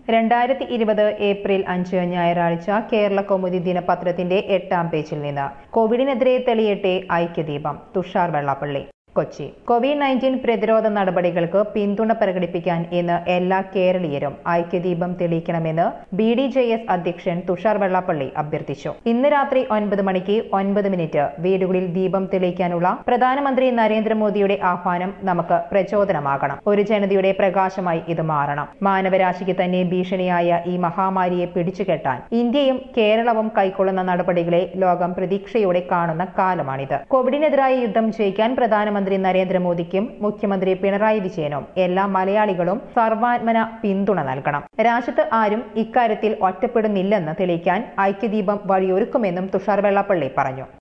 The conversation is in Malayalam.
2020 ഏപ്രിൽ 5 ഞായറാഴ്ച കേരള കൗമുദി ദിനപത്രത്തിന്റെ 8-ാം പേജിൽ നിന്ന് കോവിഡിനെതിരെ തെളിയട്ടെ ഐക്യദീപം തുഷാർ വെള്ളാപ്പള്ളി കൊച്ചി COVID-19 പ്രതിരോധ നടപടികൾക്ക് പിന്തുണ പ്രകടിപ്പിക്കാൻ ഇന്ന് എല്ലാ കേരളീയരും ഐക്യദീപം തെളിയിക്കണമെന്ന് BDJS അധ്യക്ഷൻ തുഷാർ വെള്ളാപ്പള്ളി അഭ്യർത്ഥിച്ചു. ഇന്ന് രാത്രി 9 മണിക്ക് 9 മിനിറ്റ് വീടുകളിൽ ദീപം തെളിയിക്കാനുള്ള പ്രധാനമന്ത്രി നരേന്ദ്രമോദിയുടെ ആഹ്വാനം നമുക്ക് പ്രചോദനമാകണം. ഒരു ജനതയുടെ പ്രകാശമായി ഇത് മാറണം. മാനവരാശിക്ക് തന്നെ ഭീഷണിയായ ഈ മഹാമാരിയെ പിടിച്ചുകെട്ടാൻ ഇന്ത്യയും കേരളവും കൈക്കൊള്ളുന്ന നടപടികളെ ലോകം പ്രതീക്ഷയോടെ കാണുന്ന കാലമാണിത്. കോവിഡിനെതിരായ യുദ്ധം ജയിക്കാൻ പ്രധാനമന്ത്രി നരേന്ദ്രമോദിക്കും മുഖ്യമന്ത്രി പിണറായി വിജയനും എല്ലാ മലയാളികളും സർവാത്മന പിന്തുണ നൽകണം. രാജ്യത്ത് ആരും ഇക്കാര്യത്തിൽ ഒറ്റപ്പെടുന്നില്ലെന്ന് തെളിയിക്കാൻ ഐക്യദീപം വഴിയൊരുക്കുമെന്നും തുഷാർ വെള്ളാപ്പള്ളി പറഞ്ഞു.